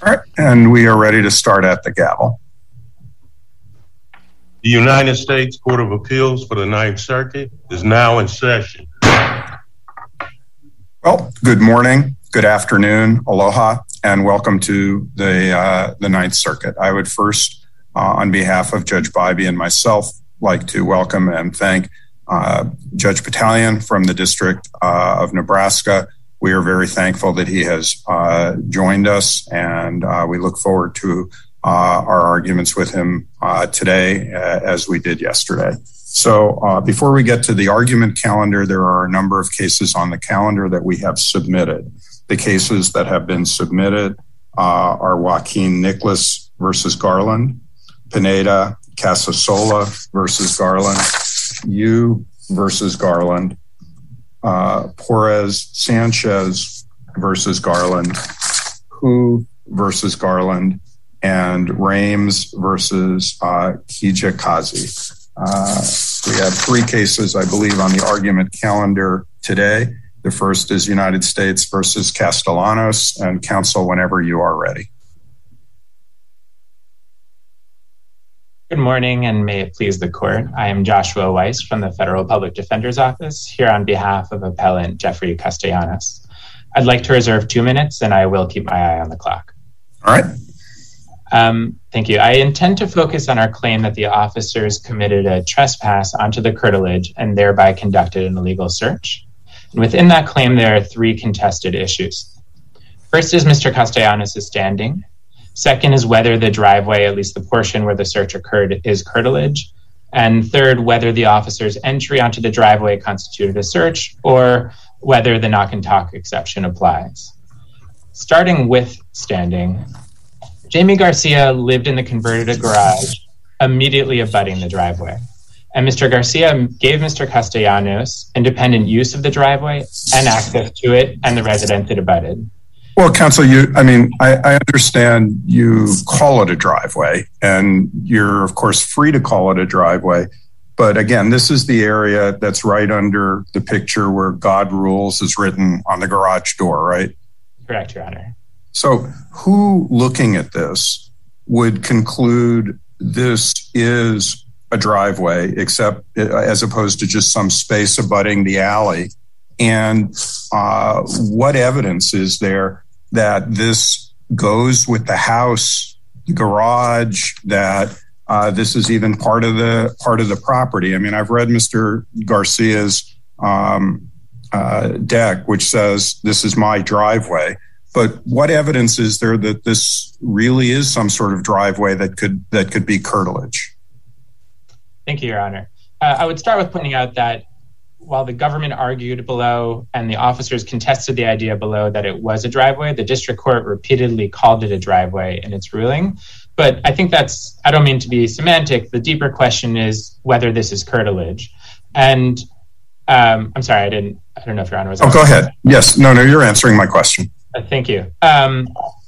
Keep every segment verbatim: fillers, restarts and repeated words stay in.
All right, and we are ready to start at the gavel. The United States Court of Appeals for the Ninth Circuit is now in session. Well, good morning, good afternoon, aloha, and welcome to the uh, the Ninth Circuit. I would first, uh, on behalf of Judge Bybee and myself, like to welcome and thank uh, Judge Battalion from the District uh, of Nebraska. We are very thankful that he has uh, joined us, and uh, we look forward to uh, our arguments with him uh, today, uh, as we did yesterday. So uh, before we get to the argument calendar, there are a number of cases on the calendar that we have submitted. The cases that have been submitted uh, are Joaquin Nicholas versus Garland, Pineda Casasola versus Garland, Yu versus Garland, uh, Porres Sanchez versus Garland, Hu versus Garland, and Rames versus uh, Kijakazi. Uh, we have three cases, I believe, on the argument calendar today. The first is United States versus Castellanos, and counsel whenever you are ready. Good morning, and may it please the court. I am Joshua Weiss from the Federal Public Defender's Office, here on behalf of appellant Jeffrey Castellanos. I'd like to reserve two minutes, and I will keep my eye on the clock. All right. Um, thank you. I intend to focus on our claim that the officers committed a trespass onto the curtilage and thereby conducted an illegal search. And within that claim, there are three contested issues. First is Mister Castellanos' standing. Second is whether the driveway, at least the portion where the search occurred, is curtilage. And third, whether the officers' entry onto the driveway constituted a search, or whether the knock and talk exception applies. Starting with standing, Jamie Garcia lived in the converted garage immediately abutting the driveway. And Mister Garcia gave Mister Castellanos independent use of the driveway and access to it and the residence it abutted. Well, counsel, you, I mean, I, I understand you call it a driveway, and you're, of course, free to call it a driveway. But again, this is the area that's right under the picture where God rules is written on the garage door, right? Correct, Your Honor. So who, looking at this, would conclude this is a driveway, except as opposed to just some space abutting the alley? And uh, what evidence is there that this goes with the house, the garage, that uh, this is even part of the part of the property? I mean, I've read Mister Garcia's um, uh, deck, which says this is my driveway. But what evidence is there that this really is some sort of driveway that could that could be curtilage? Thank you, Your Honor. Uh, I would start with pointing out that while the government argued below and the officers contested the idea below that it was a driveway, the district court repeatedly called it a driveway in its ruling. But I think that's, I don't mean to be semantic. The deeper question is whether this is curtilage. And um, I'm sorry, I didn't, I don't know if Your Honor was. Oh, go ahead. Yes, no, no, you're answering my question. Uh, thank you. Um,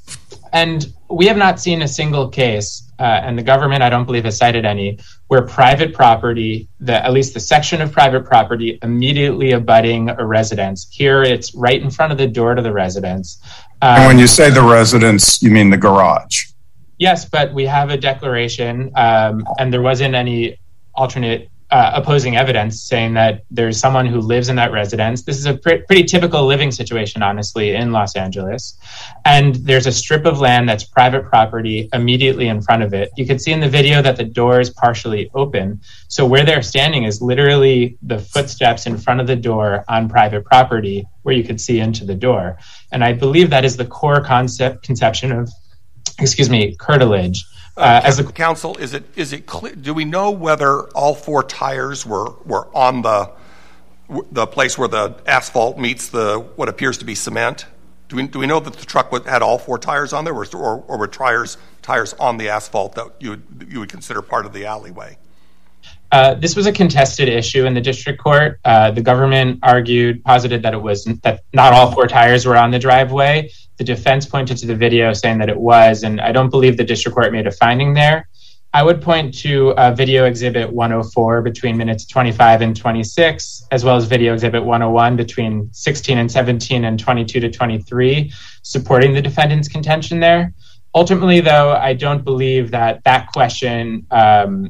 and we have not seen a single case, uh, and the government, I don't believe, has cited any, where private property, the, at least the section of private property immediately abutting a residence. Here, it's right in front of the door to the residence. Um, and when you say the residence, you mean the garage? Yes, but we have a declaration, um, and there wasn't any alternate uh, opposing evidence saying that there's someone who lives in that residence. This is a pr- pretty typical living situation, honestly, in Los Angeles. And there's a strip of land that's private property immediately in front of it. You can see in the video that the door is partially open. So where they're standing is literally the footsteps in front of the door on private property where you could see into the door. And I believe that is the core concept conception of, excuse me, curtilage. Uh, as a counsel, is it is it clear? Do we know whether all four tires were, were on the the place where the asphalt meets the what appears to be cement? Do we do we know that the truck had all four tires on there, or or, or were tires tires on the asphalt that you would you would consider part of the alleyway? Uh, this was a contested issue in the district court. Uh, the government argued, posited that it was that not all four tires were on the driveway. The defense pointed to the video saying that it was, and I don't believe the district court made a finding there. I would point to uh, video exhibit one oh four between minutes twenty-five and twenty-six, as well as video exhibit one oh one between sixteen and seventeen and twenty-two to twenty-three, supporting the defendant's contention there. Ultimately, though, I don't believe that that question um,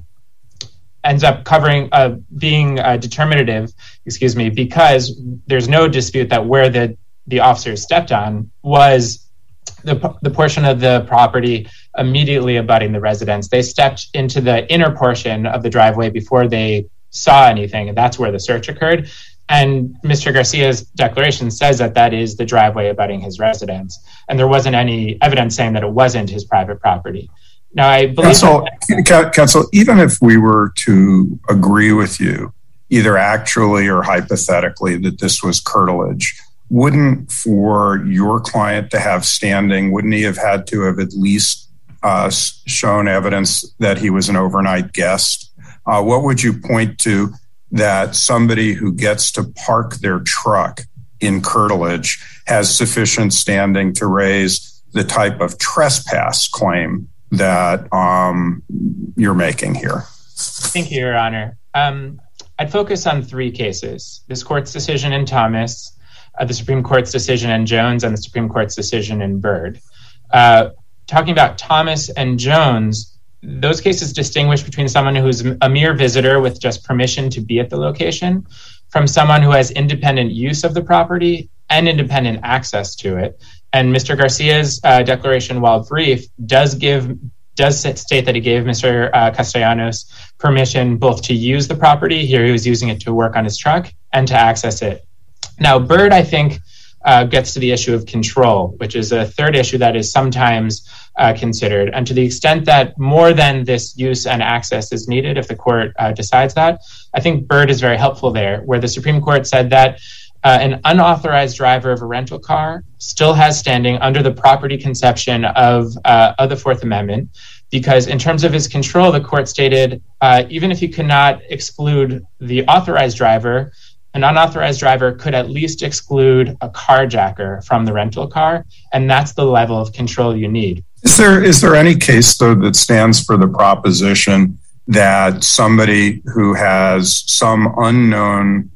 ends up covering, uh, being uh, determinative, excuse me, because there's no dispute that where the, the officers stepped on was the, the portion of the property immediately abutting the residence. They stepped into the inner portion of the driveway before they saw anything, and that's where the search occurred. And Mister Garcia's declaration says that that is the driveway abutting his residence, and there wasn't any evidence saying that it wasn't his private property. Now, I believe... Counsel, that- Counsel, even if we were to agree with you, either actually or hypothetically, that this was curtilage, wouldn't, for your client to have standing, wouldn't he have had to have at least uh, shown evidence that he was an overnight guest? Uh, what would you point to that somebody who gets to park their truck in curtilage has sufficient standing to raise the type of trespass claim that um, you're making here? Thank you, Your Honor. Um, I'd focus on three cases: this court's decision in Thomas, uh, the Supreme Court's decision in Jones, and the Supreme Court's decision in Byrd. Uh, talking about Thomas and Jones, those cases distinguish between someone who's a mere visitor with just permission to be at the location from someone who has independent use of the property and independent access to it. And Mister Garcia's uh, declaration, while brief, does give does state that he gave Mister Uh, Castellanos permission both to use the property, here he was using it to work on his truck, and to access it. Now, Byrd, I think, uh, gets to the issue of control, which is a third issue that is sometimes uh, considered. And to the extent that more than this use and access is needed, if the court uh, decides that, I think Byrd is very helpful there, where the Supreme Court said that uh, an unauthorized driver of a rental car still has standing under the property conception of, uh, of the Fourth Amendment, because in terms of his control, the court stated, uh, even if you cannot exclude the authorized driver, an unauthorized driver could at least exclude a carjacker from the rental car, and that's the level of control you need. Is there is there any case, though, that stands for the proposition that somebody who has some unknown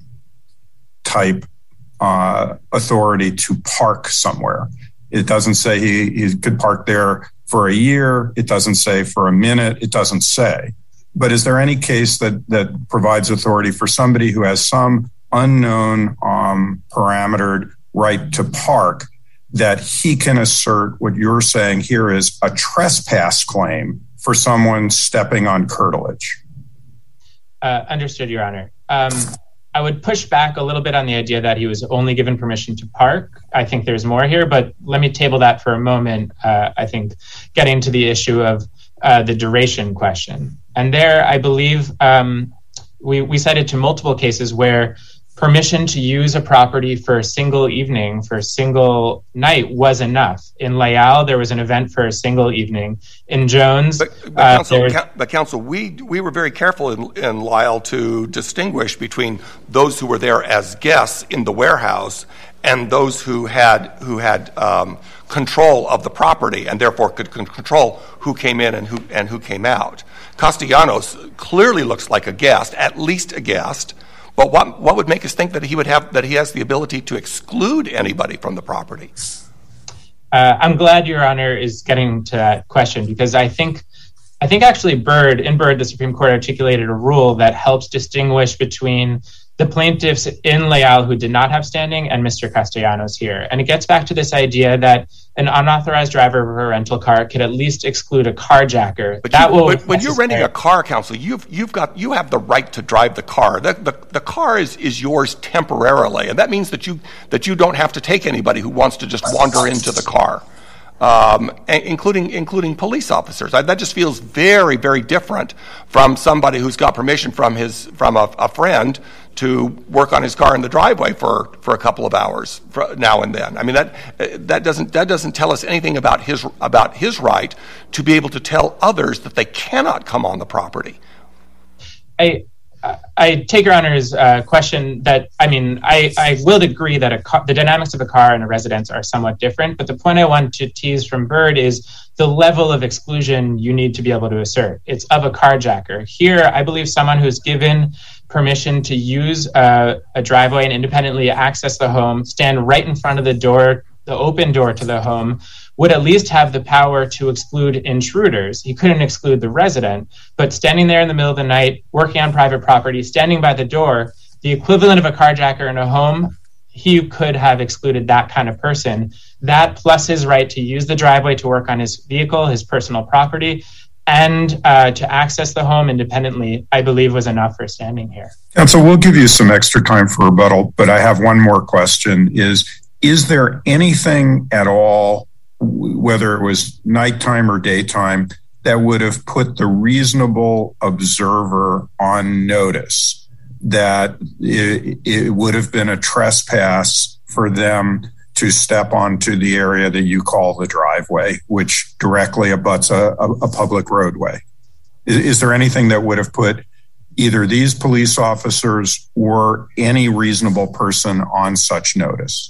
type uh, authority to park somewhere, it doesn't say he, he could park there for a year, it doesn't say for a minute, it doesn't say. But is there any case that, that provides authority for somebody who has some unknown um, parametered right to park that he can assert what you're saying here is a trespass claim for someone stepping on curtilage? Uh, understood, Your Honor. Um, I would push back a little bit on the idea that he was only given permission to park. I think there's more here, but let me table that for a moment. Uh, I think getting to the issue of uh, the duration question. And there, I believe um, we, we cited to multiple cases where permission to use a property for a single evening, for a single night, was enough. In Leal, there was an event for a single evening. In Jones... But, but, uh, counsel, was... but counsel, we we were very careful in, in Leal to distinguish between those who were there as guests in the warehouse and those who had who had um, control of the property and therefore could control who came in and who and who came out. Castellanos clearly looks like a guest, at least a guest. But what what would make us think that he would have that he has the ability to exclude anybody from the property? Uh, I'm glad Your Honor is getting to that question, because I think I think actually Byrd in Byrd the Supreme Court articulated a rule that helps distinguish between the plaintiffs in Leal who did not have standing and Mister Castellanos here. And it gets back to this idea that an unauthorized driver of a rental car could at least exclude a carjacker. But, that you, will but when you're renting a car, counsel, you've you've got you have the right to drive the car. The, the the car is is yours temporarily, and that means that you that you don't have to take anybody who wants to just wander into the car. Um, including including police officers. I, that just feels very, very different from somebody who's got permission from his from a, a friend to work on his car in the driveway for, for a couple of hours for now and then. I mean that that doesn't that doesn't tell us anything about his about his right to be able to tell others that they cannot come on the property. I I take Your Honor's uh, question that, I mean, I, I will agree that a car, the dynamics of a car and a residence are somewhat different, but the point I want to tease from Byrd is the level of exclusion you need to be able to assert. It's of a carjacker. Here, I believe someone who's given permission to use a, a driveway and independently access the home, stand right in front of the door, the open door to the home, would at least have the power to exclude intruders. He couldn't exclude the resident, but standing there in the middle of the night, working on private property, standing by the door, the equivalent of a carjacker in a home, he could have excluded that kind of person. That plus his right to use the driveway to work on his vehicle, his personal property, and uh, to access the home independently, I believe was enough for standing here. And so we'll give you some extra time for rebuttal, but I have one more question. Is, is there anything at all, whether it was nighttime or daytime, that would have put the reasonable observer on notice that it, it would have been a trespass for them to step onto the area that you call the driveway, which directly abuts a, a, a public roadway? Is, is there anything that would have put either these police officers or any reasonable person on such notice?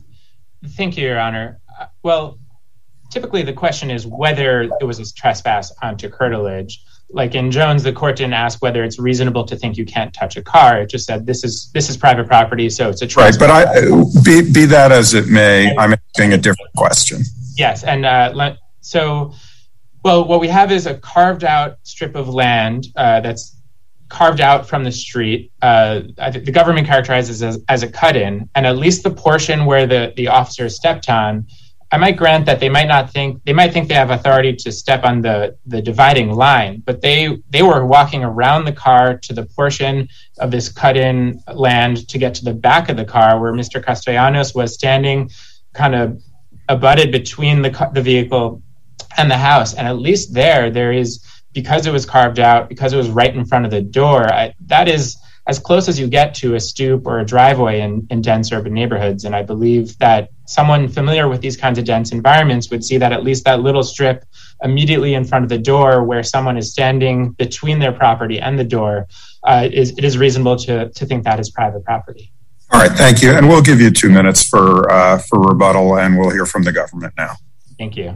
Thank you, Your Honor. Uh, well, typically the question is whether it was a trespass onto curtilage. Like in Jones, the court didn't ask whether it's reasonable to think you can't touch a car. It just said this is this is private property, so it's a trespass. Right, but I, be, be that as it may, I'm asking a different question. Yes, and uh, so, well, what we have is a carved out strip of land uh, that's carved out from the street. Uh, the government characterizes as, as a cut-in, and at least the portion where the, the officer stepped on, I might grant that they might not think, they might think they have authority to step on the, the dividing line, but they, they were walking around the car to the portion of this cut-in land to get to the back of the car where Mister Castellanos was standing kind of abutted between the, the vehicle and the house. And at least there, there is, because it was carved out, because it was right in front of the door, I, that is as close as you get to a stoop or a driveway in, in dense urban neighborhoods. And I believe that someone familiar with these kinds of dense environments would see that at least that little strip immediately in front of the door where someone is standing between their property and the door, uh, is, it is reasonable to, to think that is private property. All right, thank you. And we'll give you two minutes for, uh, for rebuttal, and we'll hear from the government now. Thank you.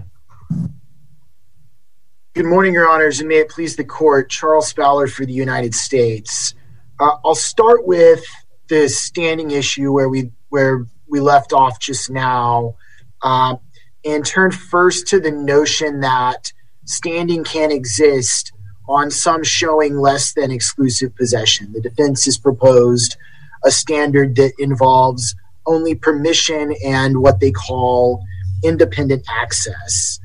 Good morning, Your Honors, and may it please the court. Charles Fowler for the United States. Uh, I'll start with the standing issue where we where we left off just now, uh, and turn first to the notion that standing can exist on some showing less than exclusive possession. The defense has proposed a standard that involves only permission and what they call independent access.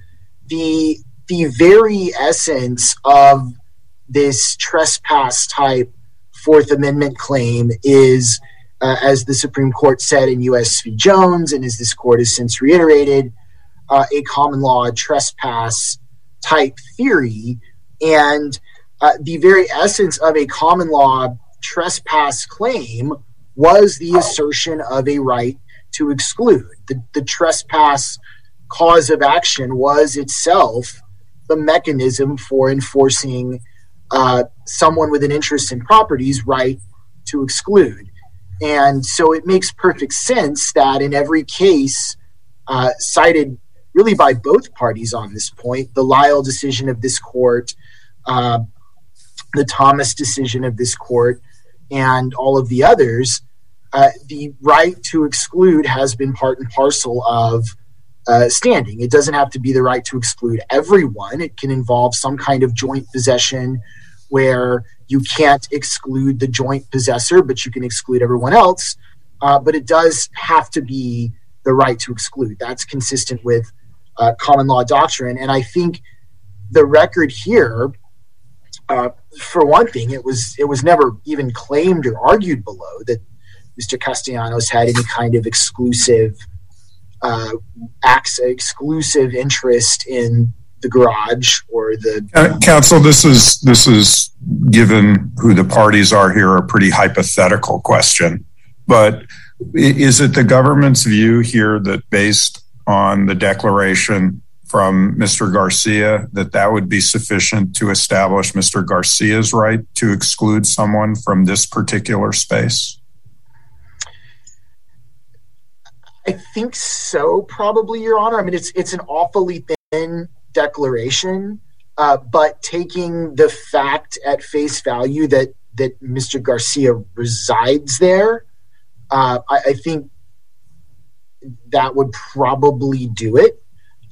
The The very essence of this trespass type Fourth Amendment claim is, uh, as the Supreme Court said in U S v. Jones, and as this court has since reiterated, uh, a common law trespass type theory. And uh, the very essence of a common law trespass claim was the assertion of a right to exclude. The, the trespass cause of action was itself the mechanism for enforcing uh, someone with an interest in property's right to exclude. And so it makes perfect sense that in every case uh, cited really by both parties on this point, the Lyle decision of this court, uh, the Thomas decision of this court, and all of the others, uh, the right to exclude has been part and parcel of Uh, standing. It doesn't have to be the right to exclude everyone. It can involve some kind of joint possession where you can't exclude the joint possessor, but you can exclude everyone else. Uh, but it does have to be the right to exclude. That's consistent with uh, common law doctrine. And I think the record here, uh, for one thing, it was it was never even claimed or argued below that Mister Castellanos had any kind of exclusive Uh, acts exclusive interest in the garage or the uh, counsel. This is this is given who the parties are here a pretty hypothetical question, but is it the government's view here that based on the declaration from Mister Garcia that that would be sufficient to establish Mister Garcia's right to exclude someone from this particular space? I think so, probably, Your Honor. I mean, it's it's an awfully thin declaration, uh, but taking the fact at face value that that Mister Garcia resides there, uh, I, I think that would probably do it.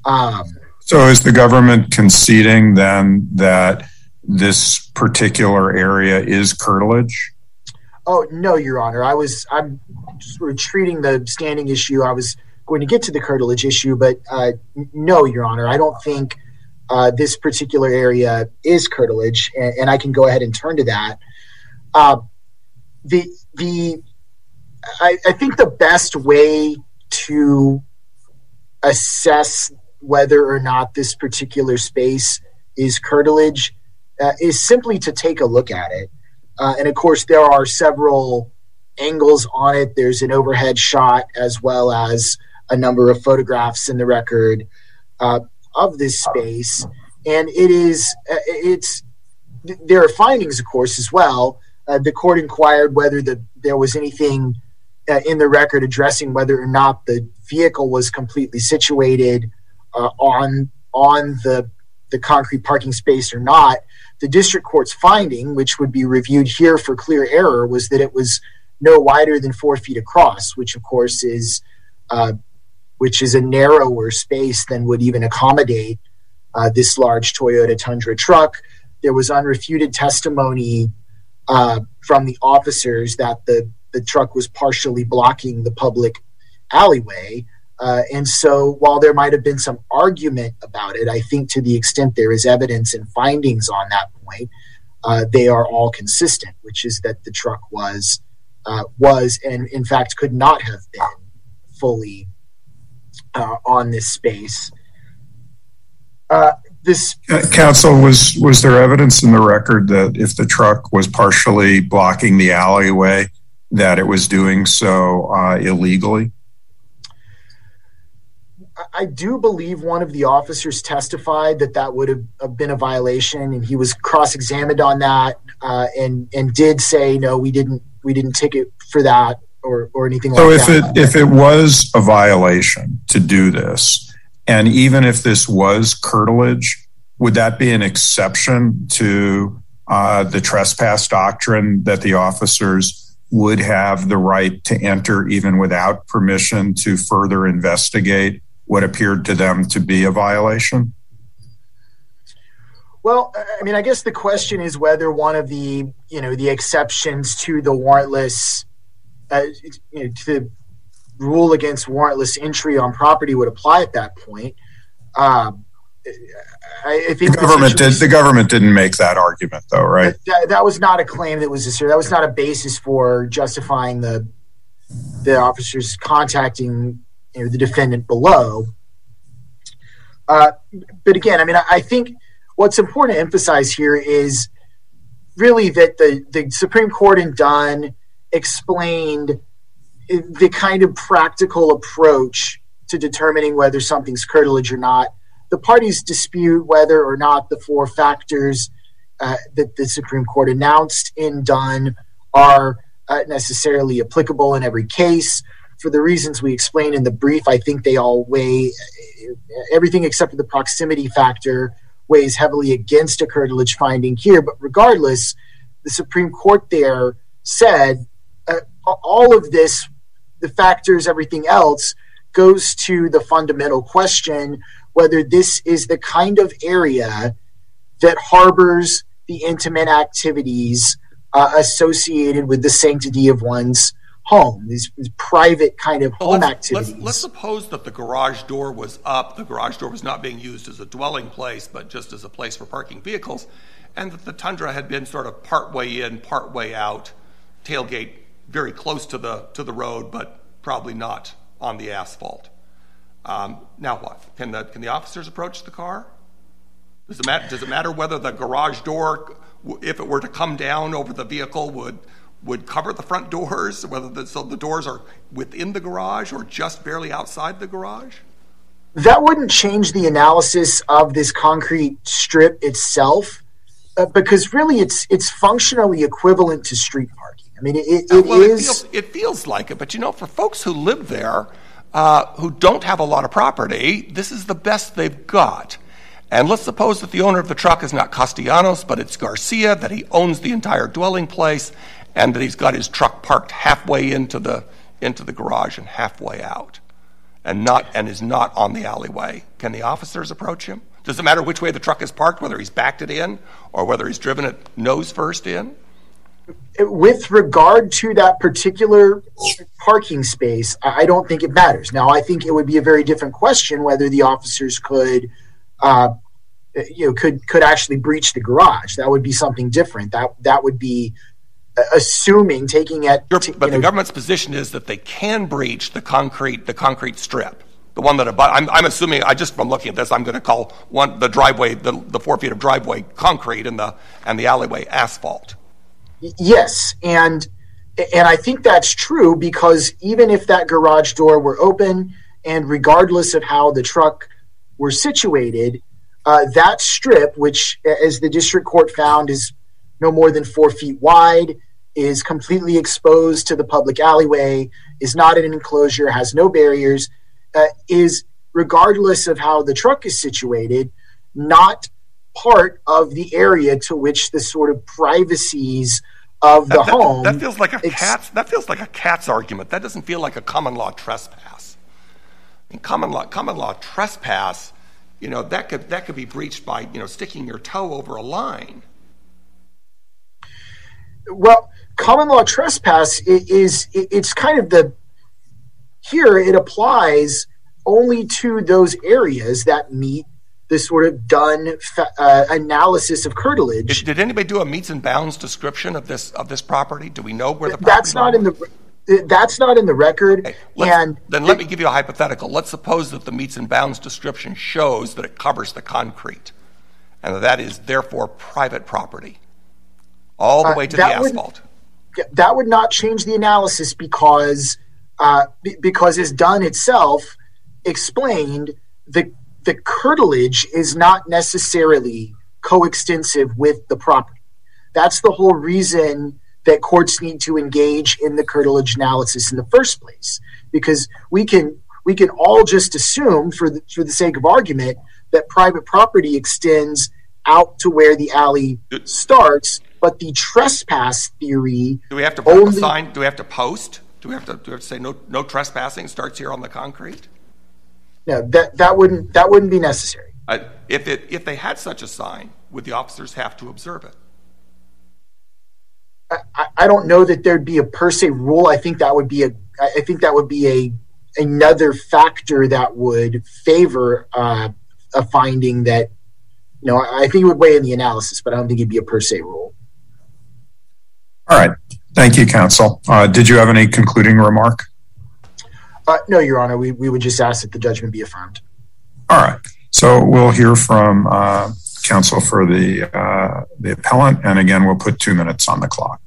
Um, so is the government conceding then that this particular area is curtilage? Oh, no, Your Honor. I was, I'm sort of treating the standing issue. I was going to get to the curtilage issue, but uh, no, Your Honor. I don't think uh, this particular area is curtilage, and, and I can go ahead and turn to that. Uh, the, the, I, I think the best way to assess whether or not this particular space is curtilage uh, is simply to take a look at it. Uh, and of course, there are several angles on it. There's an overhead shot as well as a number of photographs in the record uh, of this space. And it is, uh, it's, there are findings, of course, as well. Uh, the court inquired whether the, there was anything uh, in the record addressing whether or not the vehicle was completely situated uh, on on the the concrete parking space or not. The district court's finding, which would be reviewed here for clear error, was that it was no wider than four feet across, which of course is uh, which is a narrower space than would even accommodate uh, this large Toyota Tundra truck. There was unrefuted testimony uh, from the officers that the, the truck was partially blocking the public alleyway. Uh, and so while there might have been some argument about it, I think to the extent there is evidence and findings on that point, uh, they are all consistent, which is that the truck was, uh, was and in fact could not have been fully uh, on this space. Uh, this uh, Counsel, was was there evidence in the record that if the truck was partially blocking the alleyway, that it was doing so uh, illegally? I do believe one of the officers testified that that would have been a violation, and he was cross-examined on that, uh, and and did say no, we didn't we didn't ticket for that or or anything so like that. that. So if it if it was a violation to do this, and even if this was curtilage, would that be an exception to uh, the trespass doctrine that the officers would have the right to enter even without permission to further investigate what appeared to them to be a violation? Well, I mean, I guess the question is whether one of the, you know, the exceptions to the warrantless, uh, you know, to the rule against warrantless entry on property would apply at that point. Um, I, I think the government did. The government didn't make that argument, though, right? That, that was not a claim that was asserted. That was not a basis for justifying the the officers contacting, you know, the defendant below. Uh, but again, I mean, I, I think what's important to emphasize here is really that the, the Supreme Court in Dunn explained the kind of practical approach to determining whether something's curtilage or not. The parties dispute whether or not the four factors uh, that the Supreme Court announced in Dunn are uh, necessarily applicable in every case. For the reasons we explained in the brief, I think they all weigh, everything except for the proximity factor weighs heavily against a curtilage finding here. But regardless, the Supreme Court there said uh, all of this, the factors, everything else, goes to the fundamental question whether this is the kind of area that harbors the intimate activities uh, associated with the sanctity of one's home, these, these private kind of well, home let's, activities. Let's, let's suppose that the garage door was up, the garage door was not being used as a dwelling place, but just as a place for parking vehicles, and that the Tundra had been sort of part way in, part way out, tailgate very close to the to the road, but probably not on the asphalt. Um, now what? Can the can the officers approach the car? Does it matter? Does it matter whether the garage door, if it were to come down over the vehicle, would would cover the front doors, whether the, so the doors are within the garage or just barely outside the garage? That wouldn't change the analysis of this concrete strip itself, uh, because really it's it's functionally equivalent to street parking. I mean, it, it, it well, is... It feels, it feels like it, but you know, for folks who live there, uh, who don't have a lot of property, this is the best they've got. And let's suppose that the owner of the truck is not Castellanos, but it's Garcia, that he owns the entire dwelling place, and that he's got his truck parked halfway into the into the garage and halfway out. and not and is not on the alleyway, can the officers approach him? Does it matter which way the truck is parked, whether he's backed it in or whether he's driven it nose first in? With regard to that particular parking space, I don't think it matters. Now, I think it would be a very different question whether the officers could, uh, you know, could could actually breach the garage. That would be something different. That that would be assuming taking it. Sure, but the know, government's position is that they can breach the concrete the concrete strip. The one that I'm, I'm assuming, I just from looking at this, I'm going to call one the driveway, the, the four feet of driveway concrete and the and the alleyway asphalt. Yes, and and I think that's true because even if that garage door were open and regardless of how the truck were situated, uh, that strip, which as the district court found is no more than four feet wide, is completely exposed to the public alleyway, is not in an enclosure, has no barriers, uh, is, regardless of how the truck is situated, not part of the area to which the sort of privacies of the that, that, home. That feels like a cat's. That feels like a cat's argument. That doesn't feel like a common law trespass. I mean, common law, common law trespass. You know, that could that could be breached by you know sticking your toe over a line. Well, common law trespass is, is it's kind of the here it applies only to those areas that meet the sort of done uh, analysis of curtilage. Did, did anybody do a meets and bounds description of this of this property? Do we know where the that's not in the that's not in the record? Okay, and then let it, me give you a hypothetical. Let's suppose that the meets and bounds description shows that it covers the concrete, and that, that is therefore private property, all the uh, way to the asphalt. Would, that would not change the analysis because uh, because as Dunn itself explained, the the curtilage is not necessarily coextensive with the property. That's the whole reason that courts need to engage in the curtilage analysis in the first place, because we can we can all just assume, for the, for the sake of argument, that private property extends out to where the alley starts, but the trespass theory. Do we have to put only, a sign? Do we have to post? Do we have to do we have to say no no trespassing starts here on the concrete? No, that that wouldn't that wouldn't be necessary. Uh, if it if they had such a sign, would the officers have to observe it? I, I don't know that there'd be a per se rule. I think that would be a I think that would be a another factor that would favor uh, a finding that, you know, I think it would weigh in the analysis, but I don't think it'd be a per se rule. All right. Thank you, counsel. Uh, did you have any concluding remark? Uh, no, Your Honor. We, we would just ask that the judgment be affirmed. All right. So we'll hear from uh, counsel for the uh, the appellant, and again, we'll put two minutes on the clock.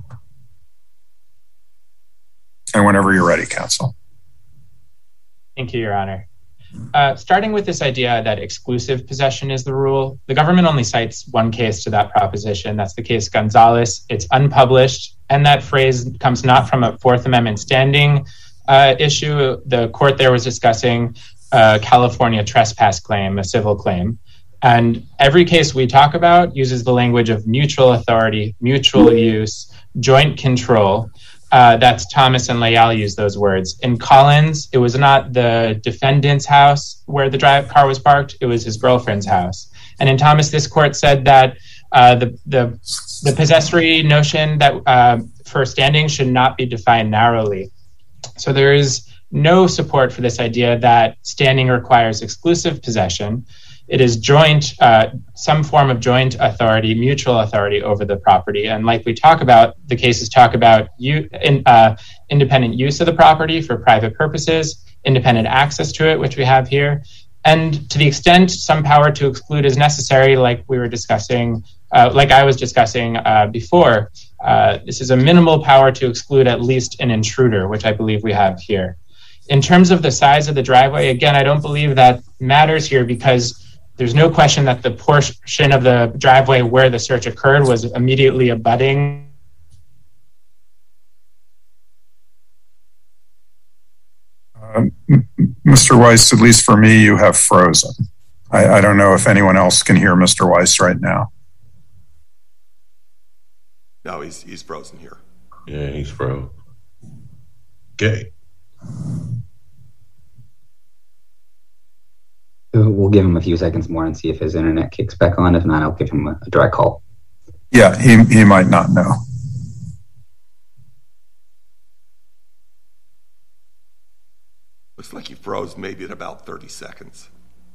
And whenever you're ready, counsel. Thank you, Your Honor. Uh, starting with this idea that exclusive possession is the rule, the government only cites one case to that proposition. That's the case Gonzalez. It's unpublished, and that phrase comes not from a Fourth Amendment standing uh, issue. The court there was discussing a California trespass claim, a civil claim. And every case we talk about uses the language of mutual authority, mutual use, joint control. Uh, that's Thomas and Leal use those words. In Collins, it was not the defendant's house where the drive car was parked, it was his girlfriend's house. And in Thomas, this court said that uh, the, the the possessory notion that uh, for standing should not be defined narrowly. So there is no support for this idea that standing requires exclusive possession. It is joint, uh, some form of joint authority, mutual authority over the property. And like we talk about, the cases talk about you, in, uh, independent use of the property for private purposes, independent access to it, which we have here. And to the extent some power to exclude is necessary, like we were discussing, uh, like I was discussing uh, before, uh, this is a minimal power to exclude at least an intruder, which I believe we have here. In terms of the size of the driveway, again, I don't believe that matters here because there's no question that the portion of the driveway where the search occurred was immediately abutting. Um, Mister Weiss, at least for me, you have frozen. I, I don't know if anyone else can hear Mister Weiss right now. No, he's he's frozen here. Yeah, he's frozen. Okay. We'll give him a few seconds more and see if his internet kicks back on. If not, I'll give him a, a dry call. Yeah, he, he might not know. Looks like he froze maybe at about thirty seconds.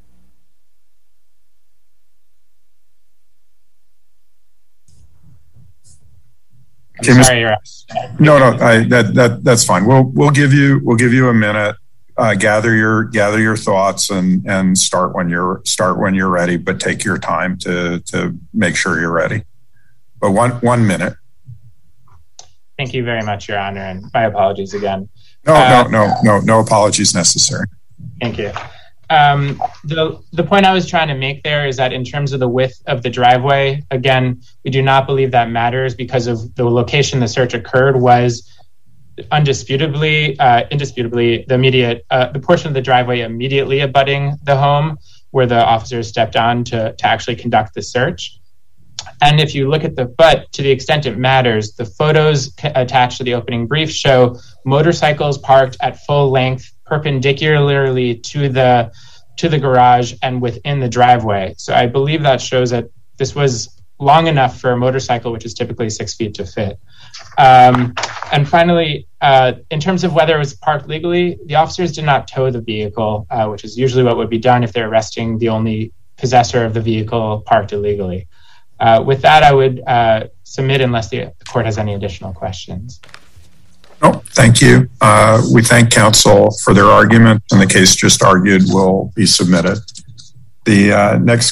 I'm sorry, you're no, no, I, that that that's fine. We'll we'll give you we'll give you a minute. Uh, gather your gather your thoughts and and start when you're start when you're ready. But take your time to to make sure you're ready. But one one minute. Thank you very much, Your Honor, and my apologies again. No, uh, no, no, no, no apologies necessary. Thank you. Um, the the point I was trying to make there is that in terms of the width of the driveway, again, we do not believe that matters because of the location the search occurred was undisputably, uh, indisputably, the immediate, uh, the portion of the driveway immediately abutting the home where the officers stepped on to, to actually conduct the search. And if you look at the, but to the extent it matters, the photos c- attached to the opening brief show motorcycles parked at full length perpendicularly to the to the garage and within the driveway. So I believe that shows that this was long enough for a motorcycle, which is typically six feet to fit. Um, and finally, uh, in terms of whether it was parked legally, the officers did not tow the vehicle, uh, which is usually what would be done if they're arresting the only possessor of the vehicle parked illegally. Uh, with that, I would uh, submit unless the court has any additional questions. No, thank you. Uh, we thank counsel for their argument, and the case just argued will be submitted. The uh, next